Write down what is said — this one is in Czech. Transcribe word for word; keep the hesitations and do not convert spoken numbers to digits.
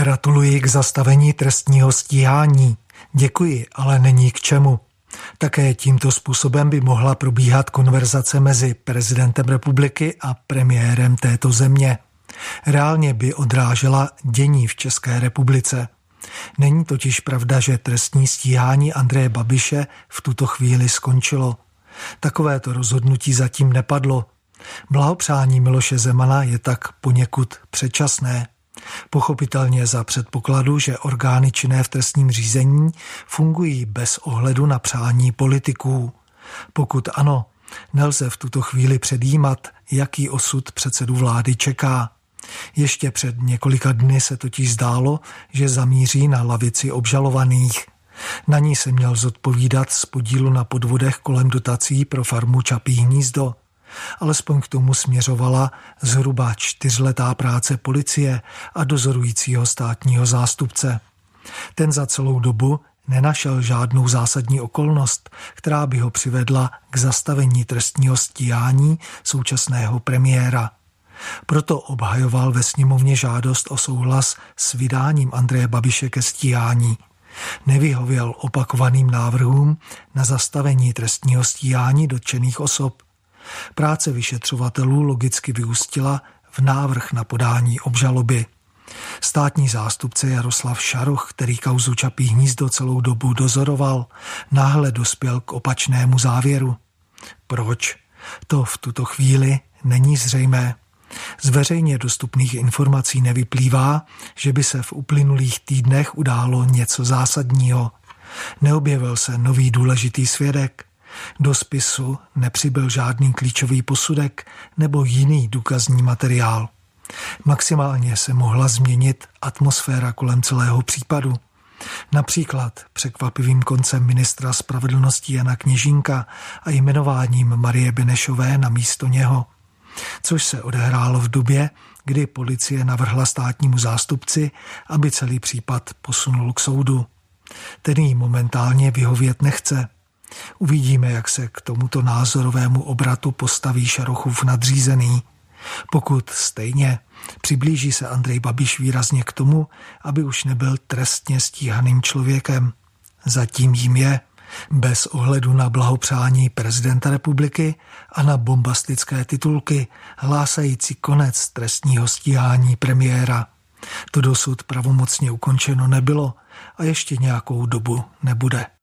Gratuluji k zastavení trestního stíhání. Děkuji, ale není k čemu. Také tímto způsobem by mohla probíhat konverzace mezi prezidentem republiky a premiérem této země. Reálně by odrážela dění v České republice. Není totiž pravda, že trestní stíhání Andreje Babiše v tuto chvíli skončilo. Takovéto rozhodnutí zatím nepadlo. Blahopřání Miloše Zemana je tak poněkud předčasné. Pochopitelně za předpokladu, že orgány činné v trestním řízení fungují bez ohledu na přání politiků. Pokud ano, nelze v tuto chvíli předjímat, jaký osud předsedu vlády čeká. Ještě před několika dny se totiž zdálo, že zamíří na lavici obžalovaných. Na ní se měl zodpovídat z podílu na podvodech kolem dotací pro farmu Čapí hnízdo. Alespoň k tomu směřovala zhruba čtyřletá práce policie a dozorujícího státního zástupce. Ten za celou dobu nenašel žádnou zásadní okolnost, která by ho přivedla k zastavení trestního stíhání současného premiéra. Proto obhajoval ve sněmovně žádost o souhlas s vydáním Andreje Babiše ke stíhání. Nevyhověl opakovaným návrhům na zastavení trestního stíhání dotčených osob. Práce vyšetřovatelů logicky vyústila v návrh na podání obžaloby. Státní zástupce Jaroslav Šaroch, který kauzu Čapí hnízdo celou dobu dozoroval, náhle dospěl k opačnému závěru. Proč? To v tuto chvíli není zřejmé. Z veřejně dostupných informací nevyplývá, že by se v uplynulých týdnech událo něco zásadního. Neobjevil se nový důležitý svědek. Do spisu nepřibyl žádný klíčový posudek nebo jiný důkazní materiál. Maximálně se mohla změnit atmosféra kolem celého případu. Například překvapivým koncem ministra spravedlnosti Jana Kněžínka a jmenováním Marie Benešové na místo něho. Což se odehrálo v době, kdy policie navrhla státnímu zástupci, aby celý případ posunul k soudu. Ten jí momentálně vyhovět nechce. Uvidíme, jak se k tomuto názorovému obratu postaví Šarochův nadřízený. Pokud stejně, přiblíží se Andrej Babiš výrazně k tomu, aby už nebyl trestně stíhaným člověkem. Zatím jím je, bez ohledu na blahopřání prezidenta republiky a na bombastické titulky hlásající konec trestního stíhání premiéra. To dosud pravomocně ukončeno nebylo a ještě nějakou dobu nebude.